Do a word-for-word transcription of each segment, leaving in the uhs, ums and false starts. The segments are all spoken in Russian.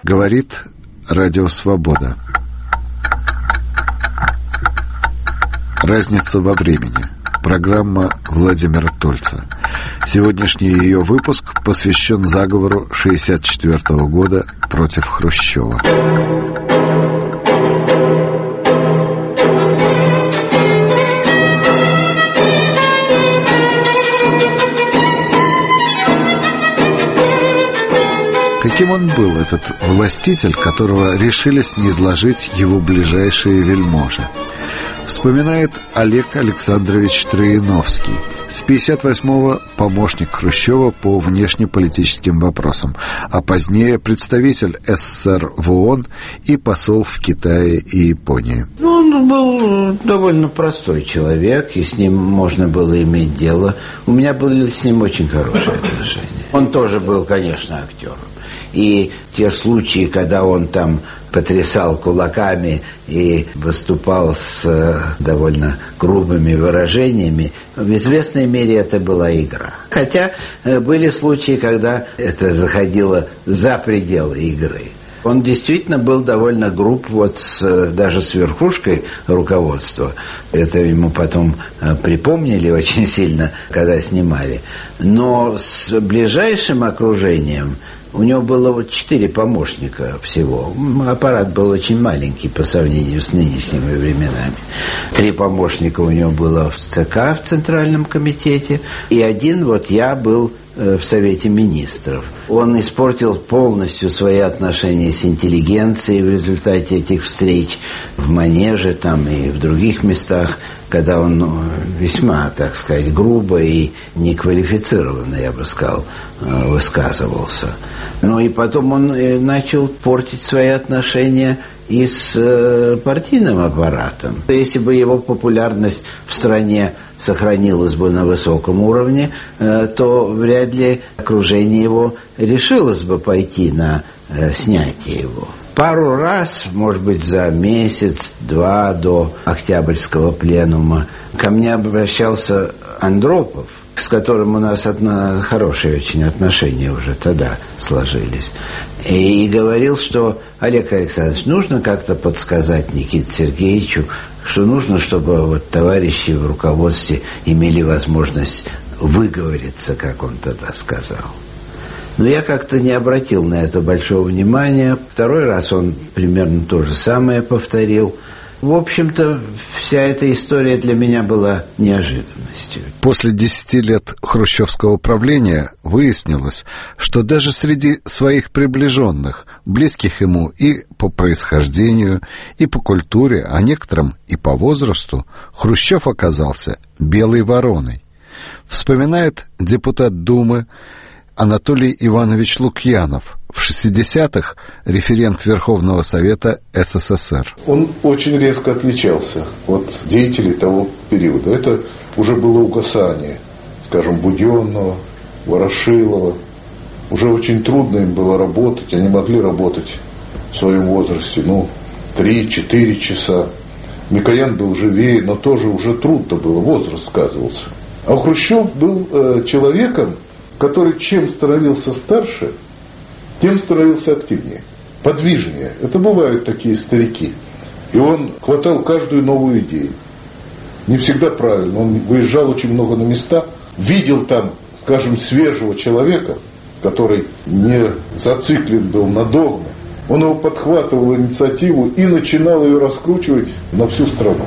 Говорит Радио Свобода. Разница во времени. Программа Владимира Тольца. Сегодняшний ее выпуск посвящен заговору шестьдесят четвёртого года против Хрущева. Каким он был, этот властитель, которого решились ниизложить его ближайшие вельможи? Вспоминает Олег Александрович Троиновский, с пятьдесят восьмого помощник Хрущева по внешнеполитическим вопросам, а позднее представитель СССР в ООН и посол в Китае и Японии. Он был довольно простой человек, и с ним можно было иметь дело. У меня были с ним очень хорошие отношения. Он тоже был, конечно, актером. И те случаи, когда он там потрясал кулаками и выступал с довольно грубыми выражениями, в известной мере это была игра. Хотя были случаи, когда это заходило за пределы игры. Он действительно был довольно груб вот с, даже с верхушкой руководства. Это ему потом припомнили очень сильно, когда снимали. Но с ближайшим окружением у него было вот четыре помощника всего. Аппарат был очень маленький по сравнению с нынешними временами. Три помощника у него было в ЦК, в Центральном комитете, и один вот я был в Совете министров. Он испортил полностью свои отношения с интеллигенцией в результате этих встреч в Манеже там и в других местах, когда он ну, весьма, так сказать, грубо и неквалифицированно, я бы сказал, высказывался. Ну и потом он начал портить свои отношения и с партийным аппаратом. Если бы его популярность в стране сохранилась бы на высоком уровне, то вряд ли окружение его решилось бы пойти на снятие его. Пару раз, может быть, за месяц-два до Октябрьского пленума ко мне обращался Андропов, с которым у нас одно, хорошие очень отношения уже тогда сложились. И, и говорил, что Олег Александрович, нужно как-то подсказать Никите Сергеевичу, что нужно, чтобы вот товарищи в руководстве имели возможность выговориться, как он тогда сказал. Но я как-то не обратил на это большого внимания. Второй раз он примерно то же самое повторил. В общем-то, вся эта история для меня была неожиданностью. После десяти лет хрущевского правления выяснилось, что даже среди своих приближенных, близких ему и по происхождению, и по культуре, а некоторым и по возрасту, Хрущев оказался белой вороной. Вспоминает депутат Думы Анатолий Иванович Лукьянов, в шестидесятых референт Верховного Совета СССР. Он очень резко отличался от деятелей того периода. Это уже было угасание, скажем, Буденного, Ворошилова. Уже очень трудно им было работать. Они могли работать в своем возрасте, ну, три-четыре часа. Микоян был живее, но тоже уже трудно было, возраст сказывался. А Хрущев был э, человеком, который чем становился старше, тем становился активнее, подвижнее. Это бывают такие старики. И он хватал каждую новую идею. Не всегда правильно. Он выезжал очень много на места, видел там, скажем, свежего человека, который не зациклен был на догме. Он его подхватывал инициативу и начинал ее раскручивать на всю страну.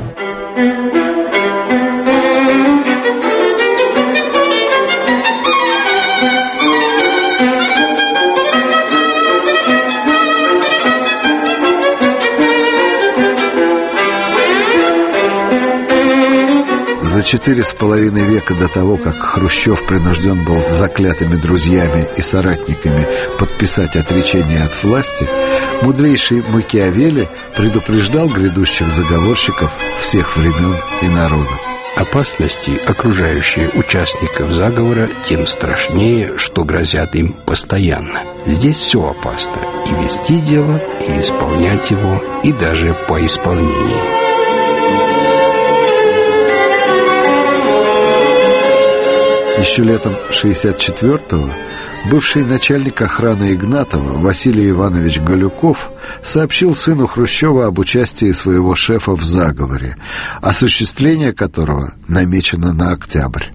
За четыре с половиной века до того, как Хрущев принужден был с заклятыми друзьями и соратниками подписать отречение от власти, мудрейший Макиавелли предупреждал грядущих заговорщиков всех времен и народов. Опасности, окружающие участников заговора, тем страшнее, что грозят им постоянно. Здесь все опасно. И вести дело, и исполнять его, и даже по исполнении. Еще летом шестьдесят четвёртого Бывший начальник охраны Игнатова Василий Иванович Галюков сообщил сыну Хрущева об участии своего шефа в заговоре, осуществление которого намечено на октябрь.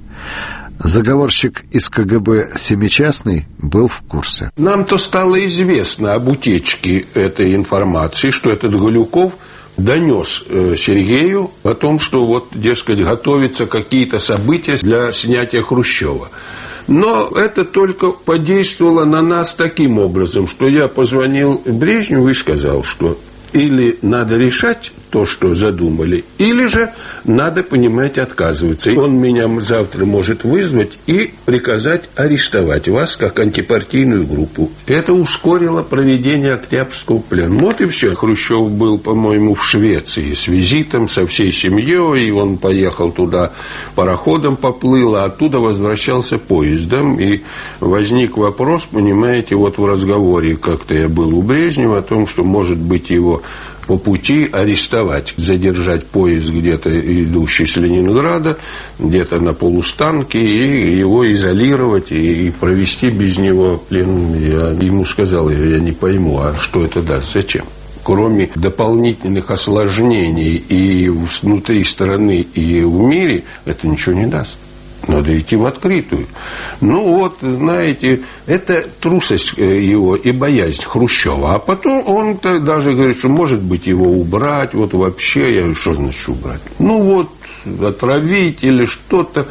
Заговорщик из ка гэ бэ Семичастный был в курсе. Нам-то стало известно об утечке этой информации, что этот Галюков донес Сергею о том, что вот, дескать, готовятся какие-то события для снятия Хрущева. Но это только подействовало на нас таким образом, что я позвонил Брежневу и сказал, что или надо решать то, что задумали, или же надо, понимаете, отказываться. И он меня завтра может вызвать и приказать арестовать вас как антипартийную группу. Это ускорило проведение Октябрьского плена. Вот и все. Хрущев был, по-моему, в Швеции с визитом, со всей семьей, и он поехал туда пароходом, поплыл, а оттуда возвращался поездом. И возник вопрос, понимаете, вот в разговоре, как-то я был у Брежнева, о том, что, может быть, его по пути арестовать, задержать поезд где-то, идущий с Ленинграда, где-то на полустанке, и его изолировать, и провести без него плен. Я ему сказал, я не пойму, а что это даст, зачем? Кроме дополнительных осложнений и внутри страны, и в мире, это ничего не даст. Надо идти в открытую. Ну вот, знаете, это трусость его и боязнь Хрущева. А потом он-то даже говорит, что может быть его убрать, вот вообще. Я говорю, что значит убрать? Ну вот, отравить или что-то.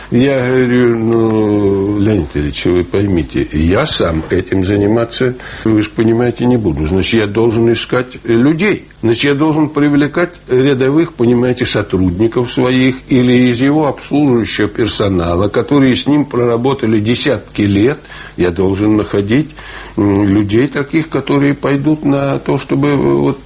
Я говорю, ну, Леонид Ильич, вы поймите, я сам этим заниматься, вы же понимаете, не буду. Значит, я должен искать людей. Значит, я должен привлекать рядовых, понимаете, сотрудников своих или из его обслуживающего персонала, которые с ним проработали десятки лет. Я должен находить людей таких, которые пойдут на то, чтобы вот,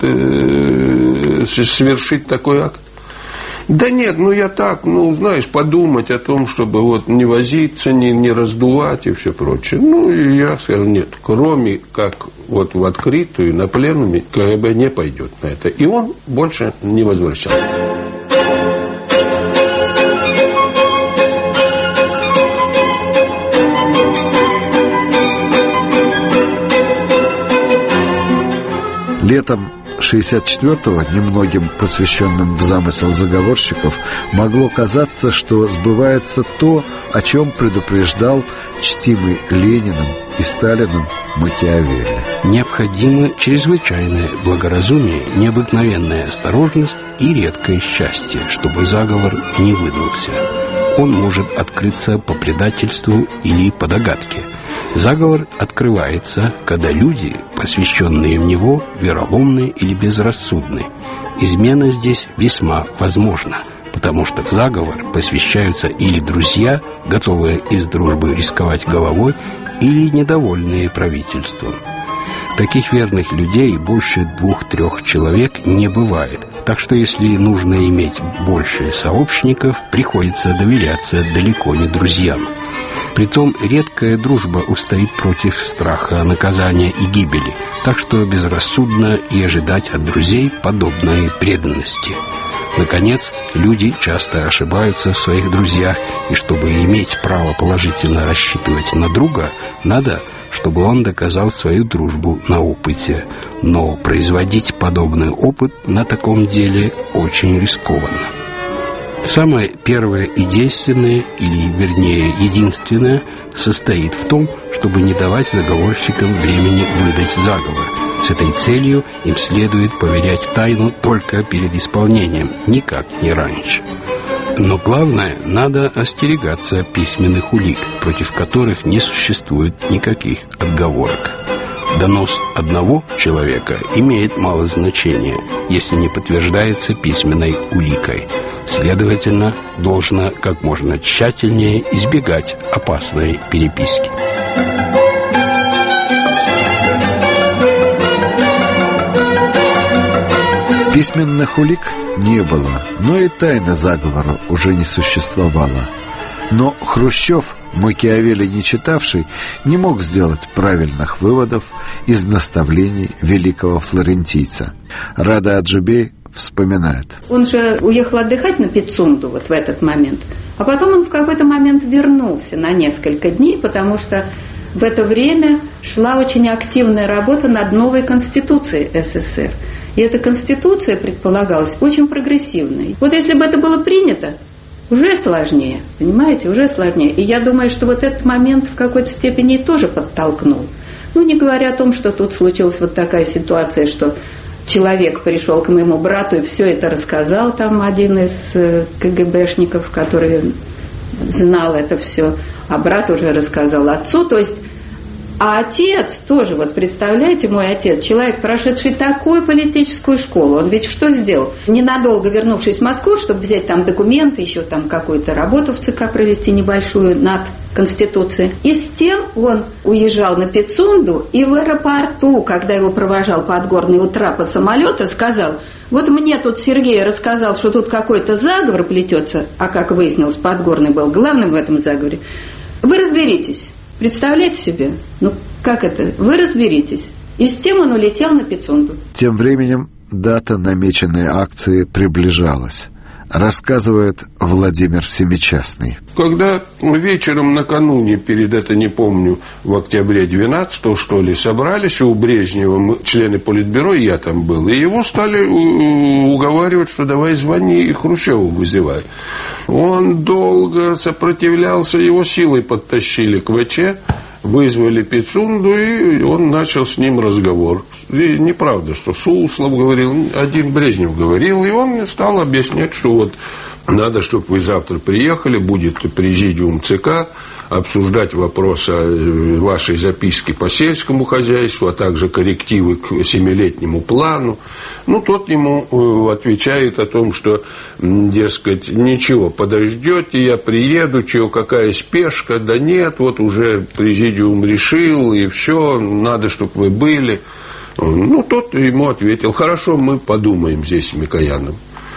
э, совершить такой акт. Да нет, ну я так, ну, знаешь, подумать о том, чтобы вот не возиться, не, не раздувать и все прочее. Ну, и я сказал, нет, кроме как вот в открытую, на пленуме, ка гэ бэ не пойдет на это. И он больше не возвращался. Летом шестьдесят четвёртого, немногим посвященным в замысел заговорщиков, могло казаться, что сбывается то, о чем предупреждал чтимый Лениным и Сталиным Макиавелли. Необходимо чрезвычайное благоразумие, необыкновенная осторожность и редкое счастье, чтобы заговор не выдался. Он может открыться по предательству или по догадке. Заговор открывается, когда люди, посвященные в него, вероломны или безрассудны. Измена здесь весьма возможна, потому что в заговор посвящаются или друзья, готовые из дружбы рисковать головой, или недовольные правительством. Таких верных людей больше двух-трех человек не бывает. Так что если нужно иметь больше сообщников, приходится доверяться далеко не друзьям. Притом редкая дружба устоит против страха наказания и гибели, так что безрассудно и ожидать от друзей подобной преданности. Наконец, люди часто ошибаются в своих друзьях, и чтобы иметь право положительно рассчитывать на друга, надо, чтобы он доказал свою дружбу на опыте. Но производить подобный опыт на таком деле очень рискованно. Самое первое и действенное, или, вернее, единственное, состоит в том, чтобы не давать заговорщикам времени выдать заговор. С этой целью им следует поверять тайну только перед исполнением, никак не раньше. Но главное, надо остерегаться письменных улик, против которых не существует никаких отговорок. Донос одного человека имеет мало значения, если не подтверждается письменной уликой. Следовательно, должно как можно тщательнее избегать опасной переписки. Письменных улик не было, но и тайна заговора уже не существовала. Но Хрущев, Макиавелли не читавший, не мог сделать правильных выводов из наставлений великого флорентийца. Рада Аджубей вспоминает. Он же уехал отдыхать на Пицунду вот в этот момент, а потом он в какой-то момент вернулся на несколько дней, потому что в это время шла очень активная работа над новой Конституцией СССР. И эта Конституция предполагалась очень прогрессивной. Вот если бы это было принято, уже сложнее, понимаете, уже сложнее. И я думаю, что вот этот момент в какой-то степени тоже подтолкнул. Ну, не говоря о том, что тут случилась вот такая ситуация, что человек пришел к моему брату и все это рассказал, там один из КГБшников, который знал это все, а брат уже рассказал отцу, то есть, а отец тоже, вот представляете, мой отец, человек, прошедший такую политическую школу, он ведь что сделал? Ненадолго вернувшись в Москву, чтобы взять там документы, еще там какую-то работу в ЦК провести небольшую над Конституцией. И с тем он уезжал на Пицунду, и в аэропорту, когда его провожал Подгорный у трапа самолета, сказал: вот мне тут Сергей рассказал, что тут какой-то заговор плетется, а как выяснилось, Подгорный был главным в этом заговоре. Вы разберитесь. Представляете себе? Ну, как это? Вы разберитесь. И с тем он улетел на Пицунду. Тем временем дата намеченной акции приближалась. Рассказывает Владимир Семичастный. Когда вечером накануне, перед это не помню, в октябре двенадцатого, что ли, собрались у Брежнева, мы, члены Политбюро, я там был, и его стали уговаривать, что давай звони и Хрущеву вызывай. Он долго сопротивлялся, его силой подтащили к ВЧ, вызвали Пицунду, и он начал с ним разговор. И неправда, что Суслов говорил, один Брежнев говорил, и он стал объяснять, что вот надо, чтобы вы завтра приехали, будет президиум ЦК, обсуждать вопросы вашей записки по сельскому хозяйству, а также коррективы к семилетнему плану. Ну, тот ему отвечает о том, что, дескать, ничего, подождете, я приеду, чего, какая спешка, да нет, вот уже президиум решил, и все, надо, чтобы вы были. Ну, тот ему ответил: хорошо, мы подумаем здесь с Микояном.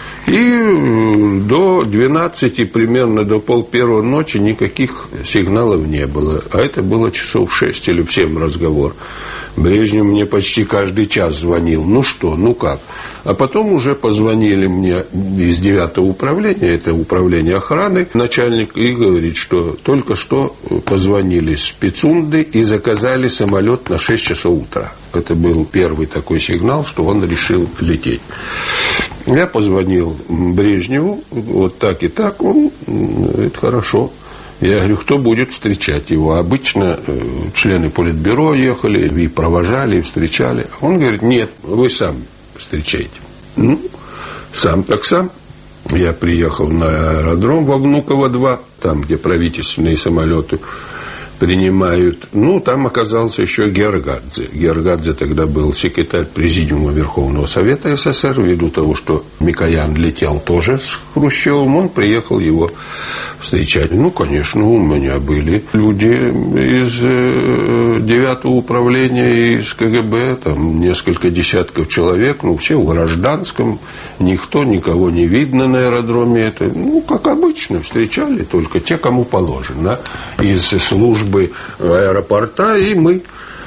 И до двенадцати, примерно до пол первого ночи никаких сигналов не было. А это было часов шесть или в семь разговор. Брежнев мне почти каждый час звонил. Ну что, ну как? А потом уже позвонили мне из девятого управления, это управление охраны, начальник, и говорит, что только что позвонили с Пицунды и заказали самолет на шесть часов утра. Это был первый такой сигнал, что он решил лететь. Я позвонил Брежневу, вот так и так, он говорит: хорошо. Я говорю: кто будет встречать его? Обычно члены Политбюро ехали, и провожали, и встречали. Он говорит: нет, вы сам встречаете. Ну, сам так сам. Я приехал на аэродром во Внуково два, там, где правительственные самолеты принимают. Ну, там оказался еще Георгадзе. Георгадзе тогда был секретарь Президиума Верховного Совета СССР. Ввиду того, что Микоян летел тоже с Хрущевым, он приехал его встречать. Ну, конечно, у меня были люди из девятого управления, из КГБ, там несколько десятков человек, ну, все в гражданском, никто, никого не видно на аэродроме. Это, ну, как обычно, встречали только те, кому положено, из службы аэропорта, и мы.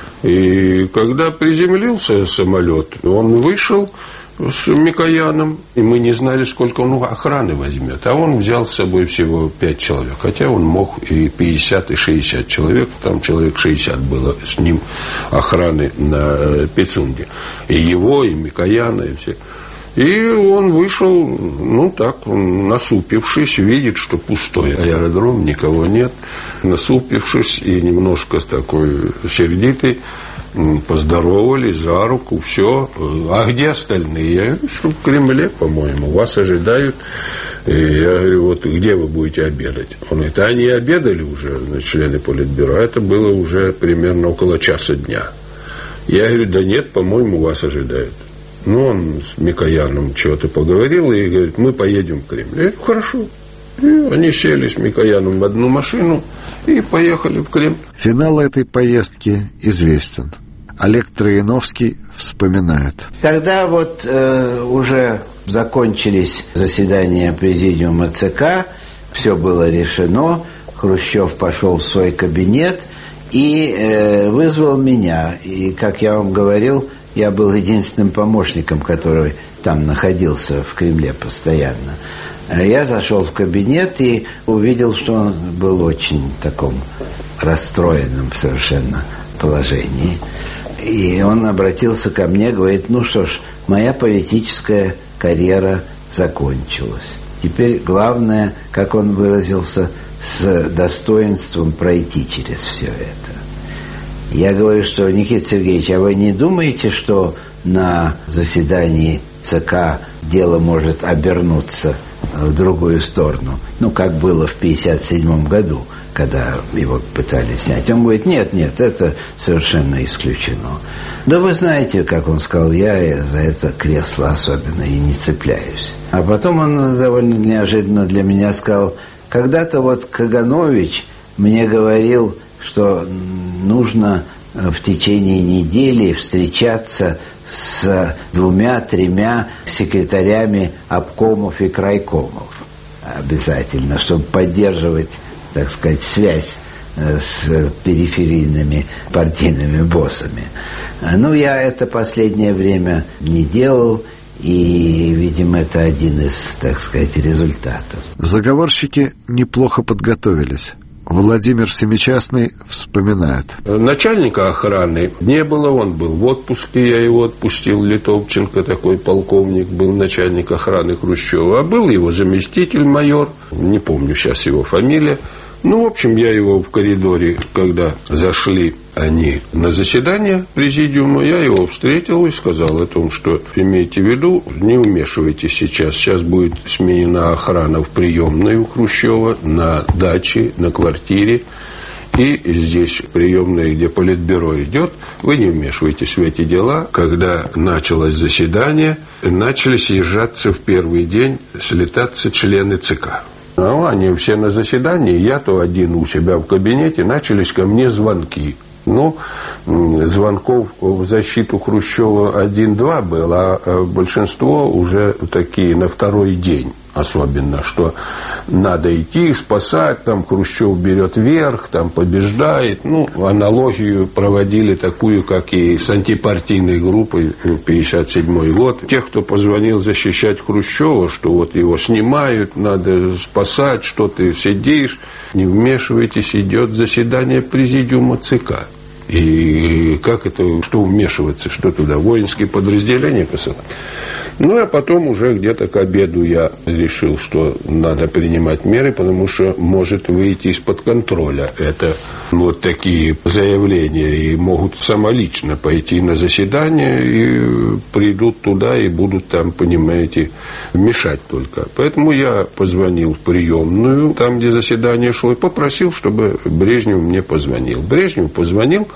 И когда приземлился самолет, он вышел с Микояном, и мы не знали, сколько он охраны возьмет. А он взял с собой всего пять человек. Хотя он мог и пятьдесят, и шестьдесят человек. Там человек шестьдесят было с ним охраны на Пицунде. И его, и Микояна, и все. И он вышел, ну так, насупившись, видит, что пустой аэродром, никого нет. Насупившись и немножко такой сердитый, поздоровались за руку, все. А где остальные? Я говорю, что в Кремле, по-моему, вас ожидают. И я говорю: вот где вы будете обедать? Он говорит: они обедали уже, члены Политбюро. Это было уже примерно около часа дня. Я говорю: да нет, по-моему, вас ожидают. Ну, он с Микояном чего-то поговорил и говорит: мы поедем в Кремль. Я говорю: хорошо. И они сели с Микояном в одну машину и поехали в Кремль. Финал этой поездки известен. Олег Трояновский вспоминает. Когда вот э, уже закончились заседания Президиума ЦК, все было решено, Хрущев пошел в свой кабинет и э, вызвал меня. И, как я вам говорил, я был единственным помощником, который там находился в Кремле постоянно. Я зашел в кабинет и увидел, что он был очень в таком расстроенном совершенно положении. И он обратился ко мне, говорит, ну что ж, моя политическая карьера закончилась. Теперь главное, как он выразился, с достоинством пройти через все это. Я говорю, что, Никита Сергеевич, а вы не думаете, что на заседании ЦК дело может обернуться в другую сторону? Ну, как было в пятьдесят седьмом году, когда его пытались снять. Он говорит, нет, нет, это совершенно исключено. Да вы знаете, как он сказал, я за это кресло особенно и не цепляюсь. А потом он довольно неожиданно для меня сказал, когда-то вот Каганович мне говорил, что нужно в течение недели встречаться с двумя-тремя секретарями обкомов и крайкомов обязательно, чтобы поддерживать, так сказать, связь с периферийными партийными боссами. Ну, я это последнее время не делал, и, видимо, это один из, так сказать, результатов. Заговорщики неплохо подготовились. Владимир Семичастный вспоминает. Начальника охраны не было, он был в отпуске, я его отпустил, Литовченко, такой полковник, был начальник охраны Хрущева, а был его заместитель, майор, не помню сейчас его фамилия. Ну, в общем, я его в коридоре, когда зашли они на заседание президиума, я его встретил и сказал о том, что имейте в виду, не вмешивайтесь сейчас. Сейчас будет сменена охрана в приемной у Хрущева, на даче, на квартире. И здесь приемная, где политбюро идет, вы не вмешивайтесь в эти дела. Когда началось заседание, начали съезжаться в первый день, слетаться члены ЦК. Ну, они все на заседании, я то один у себя в кабинете, начались ко мне звонки. Ну, звонков в защиту Хрущева один-два было, а большинство уже такие на второй день. Особенно, что надо идти, спасать, там Хрущев берет верх, там побеждает. Ну, аналогию проводили такую, как и с антипартийной группой пятьдесят седьмой год. Тех, кто позвонил защищать Хрущева, что вот его снимают, надо спасать, что ты сидишь, не вмешивайтесь, идет заседание президиума ЦК. И как это, что вмешиваться, что туда, воинские подразделения посылать? Ну, а потом уже где-то к обеду я решил, что надо принимать меры, потому что может выйти из-под контроля. Это вот такие заявления, и могут самолично пойти на заседание, и придут туда, и будут там, понимаете, мешать только. Поэтому я позвонил в приемную, там, где заседание шло, и попросил, чтобы Брежнев мне позвонил. Брежнев позвонил.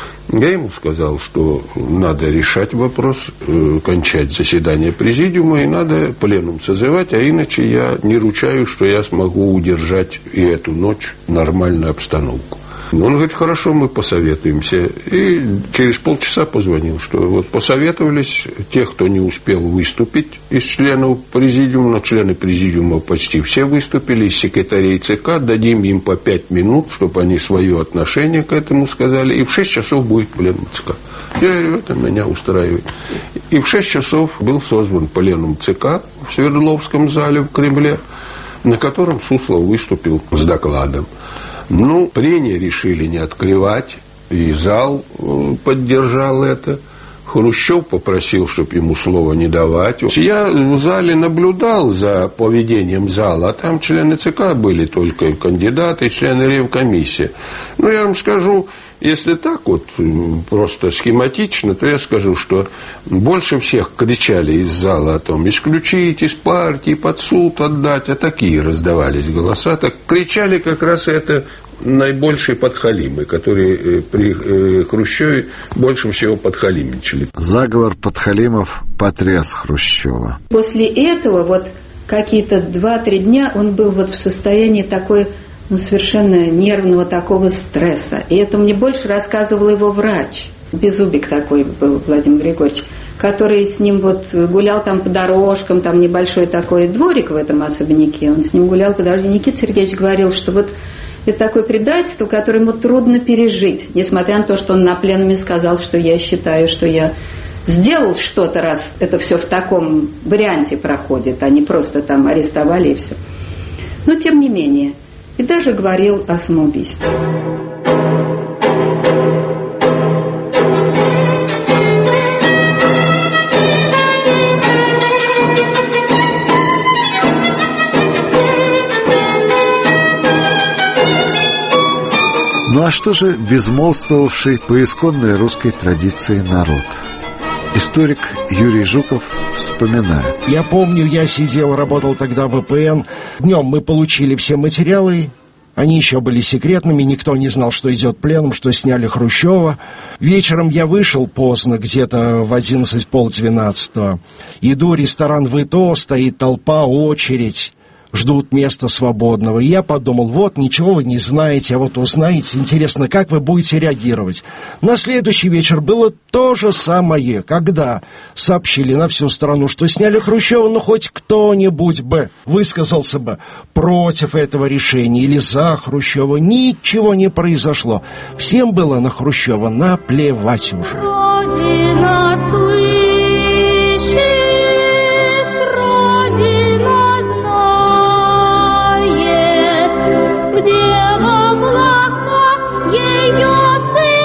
Я ему сказал, что надо решать вопрос, э, кончать заседание президиума, и надо пленум созывать, а иначе я не ручаюсь, что я смогу удержать и эту ночь нормальную обстановку. Он говорит, хорошо, мы посоветуемся. И через полчаса позвонил, что вот посоветовались, те, кто не успел выступить из членов президиума, но члены президиума почти все выступили, из секретарей ЦК, дадим им по пять минут, чтобы они свое отношение к этому сказали, и в шесть часов будет пленум ЦК. Я говорю, это меня устраивает. И в шесть часов был созван пленум ЦК в Свердловском зале в Кремле, на котором Суслов выступил с докладом. Ну, прения решили не открывать, и зал поддержал это. Хрущев попросил, чтобы ему слова не давать. Я в зале наблюдал за поведением зала, а там члены ЦК были только кандидаты, члены ревкомиссии. Ну, я вам скажу, если так вот просто схематично, то я скажу, что больше всех кричали из зала о том, исключить из партии, под суд отдать, а такие раздавались голоса. Так кричали как раз это наибольшие подхалимы, которые при Хрущеве больше всего подхалимничали. Заговор подхалимов потряс Хрущева. После этого вот какие-то два-три дня он был вот в состоянии такой, ну, совершенно нервного такого стресса. И это мне больше рассказывал его врач. Беззубик такой был, Владимир Григорьевич, который с ним вот гулял там по дорожкам, там небольшой такой дворик в этом особняке. Он с ним гулял по дорожке. Никита Сергеевич говорил, что вот это такое предательство, которое ему трудно пережить, несмотря на то, что он на пленуме сказал, что я считаю, что я сделал что-то, раз это все в таком варианте проходит, а не просто там арестовали и все. Но тем не менее. И даже говорил о самоубийстве. что же безмолвствовавший по исконной русской традиции народ? Историк Юрий Жуков вспоминает. Я помню, я сидел, работал тогда в вэ пэ эн. Днем мы получили все материалы. Они еще были секретными, никто не знал, что идет пленум, что сняли Хрущева. Вечером я вышел поздно, где-то в одиннадцать, полдвенадцатого. Иду, ресторан ВТО, стоит толпа, очередь. Ждут места свободного. И я подумал, вот, ничего вы не знаете, а вот узнаете, интересно, как вы будете реагировать. На следующий вечер было то же самое, когда сообщили на всю страну, что сняли Хрущева, ну, хоть кто-нибудь бы высказался бы против этого решения или за Хрущева. Ничего не произошло. Всем было на Хрущева наплевать уже. Родина слышит, Родина знает, где в облаках ее сын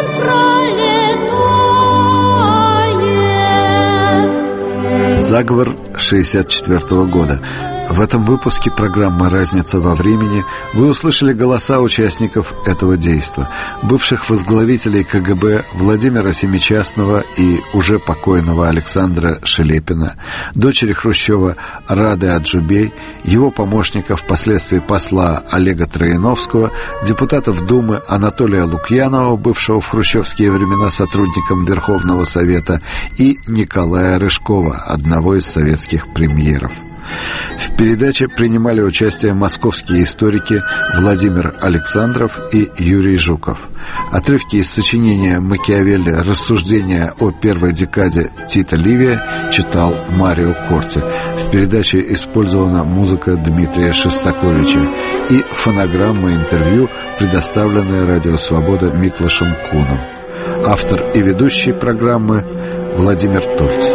пролетает. Заговор шестьдесят четвёртого года. В этом выпуске программы «Разница во времени» вы услышали голоса участников этого действа, бывших возглавителей ка гэ бэ Владимира Семичастного и уже покойного Александра Шелепина, дочери Хрущева Рады Аджубей, его помощника, впоследствии посла Олега Трояновского, депутатов Думы Анатолия Лукьянова, бывшего в хрущевские времена сотрудником Верховного Совета, и Николая Рыжкова, одного из советских премьеров. В передаче принимали участие московские историки Владимир Александров и Юрий Жуков. Отрывки из сочинения Макиавелли «Рассуждения о первой декаде Тита Ливия» читал Марио Корти. В передаче использована музыка Дмитрия Шостаковича и фонограмма интервью, предоставленная Радио Свобода Миклашем Куном. Автор и ведущий программы Владимир Тольц.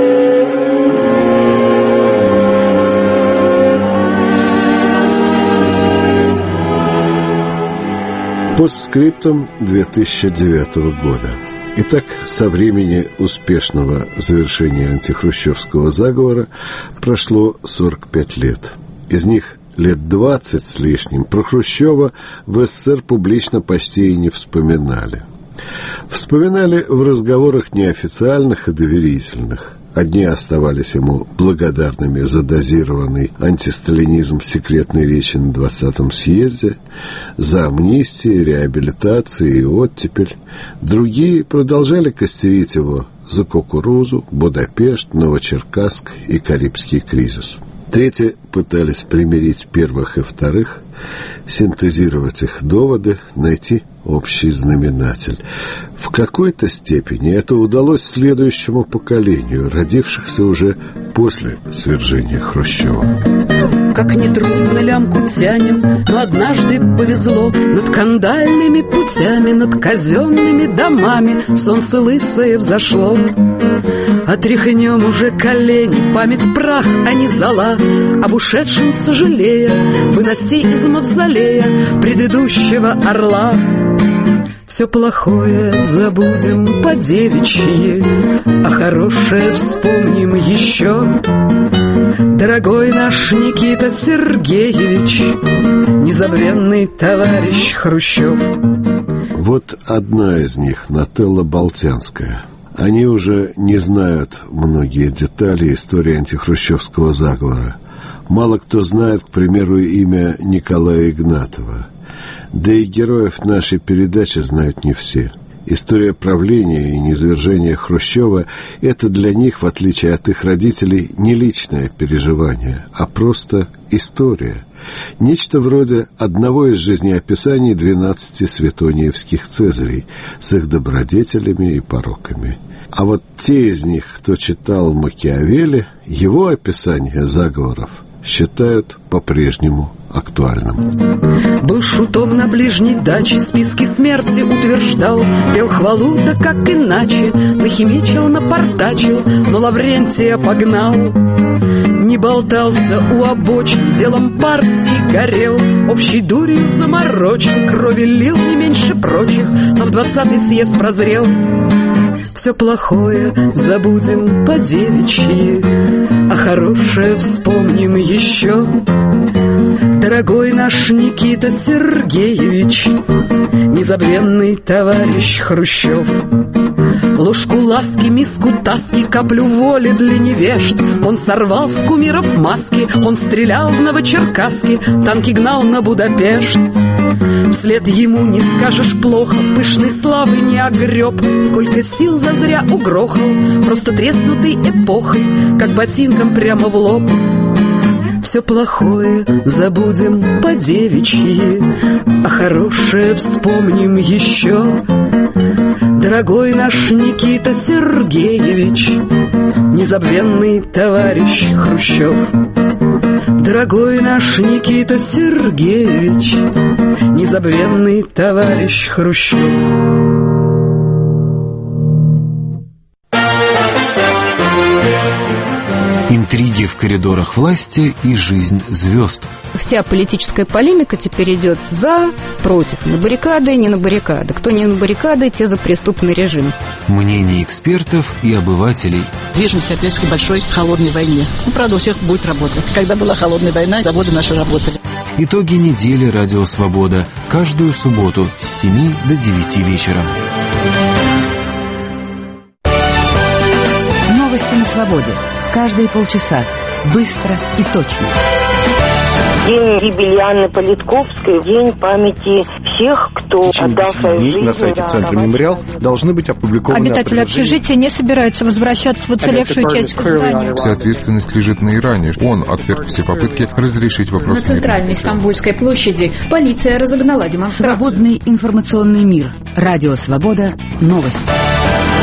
Постскриптум две тысячи девятого года. Итак, со времени успешного завершения антихрущевского заговора прошло сорок пять лет. Из них лет двадцать с лишним про Хрущева в эс эс эс эр публично почти и не вспоминали. Вспоминали в разговорах неофициальных и доверительных. Одни оставались ему благодарными за дозированный антисталинизм секретной речи на двадцатом съезде, за амнистии, реабилитации и оттепель. Другие продолжали костерить его за кукурузу, Будапешт, Новочеркасск и Карибский кризис. Третьи пытались примирить первых и вторых, синтезировать их доводы, найти общий знаменатель. В какой-то степени это удалось следующему поколению, родившихся уже после свержения Хрущева. Как нетрудно лямку тянем, но однажды повезло. Над кандальными путями, над казенными домами солнце лысое взошло. Отряхнем уже колени, память прах, а не зола. Об ушедшем сожалея, выноси из мавзолея предыдущего орла. Все плохое забудем по девичьи, а хорошее вспомним еще. Дорогой наш Никита Сергеевич, незабвенный товарищ Хрущев. Вот одна из них, Нателла Болтянская. Они уже не знают многие детали истории антихрущевского заговора. Мало кто знает, к примеру, имя Николая Игнатова. Да и героев нашей передачи знают не все. История правления и низвержения Хрущева – это для них, в отличие от их родителей, не личное переживание, а просто история. Нечто вроде одного из жизнеописаний двенадцати светониевских цезарей с их добродетелями и пороками. А вот те из них, кто читал Макиавелли, его описание заговоров считают по-прежнему актуальным. Был шутом на ближней даче, списки смерти утверждал, пел хвалу, да как иначе, нахимичил, напортачил, но Лаврентия погнал. Не болтался у обочин, делом партии горел, общей дурью заморочен, крови лил не меньше прочих, но в двадцатый съезд прозрел. Все плохое забудем по девичьи, а хорошее вспомним еще. Дорогой наш Никита Сергеевич, незабвенный товарищ Хрущев, ложку ласки, миску таски, каплю воли для невежд. Он сорвал с кумиров маски, он стрелял в Новочеркасске, танки гнал на Будапешт. Вслед ему не скажешь плохо, пышной славы не огреб, сколько сил зазря угрохал, просто треснутый эпохой, как ботинком прямо в лоб. Все плохое забудем по-девичьи, а хорошее вспомним еще. Дорогой наш Никита Сергеевич, незабвенный товарищ Хрущев. Дорогой наш Никита Сергеевич, незабвенный товарищ Хрущев. Интриги в коридорах власти и жизнь звезд. Вся политическая полемика теперь идет за, против, на баррикады, не на баррикады. Кто не на баррикады, те за преступный режим. Мнения экспертов и обывателей. Движемся опять к большой холодной войне. Ну, правда, у всех будет работа. Когда была холодная война, заводы наши работали. Итоги недели «Радио Свобода». Каждую субботу с семи до девяти вечера. Новости на свободе. Каждые полчаса. Быстро и точно. День гибели Анны Политковской, день памяти всех, кто отдал свою жизнь. На сайте Центра «Мемориал» должны быть опубликованы. Обитатели общежития не собираются возвращаться в уцелевшую часть здания. Вся ответственность лежит на Иране. Он отверг все попытки разрешить вопрос. На центральной Стамбульской площади полиция разогнала демонстрацию. Свободный информационный мир. Радио Свобода. Новости.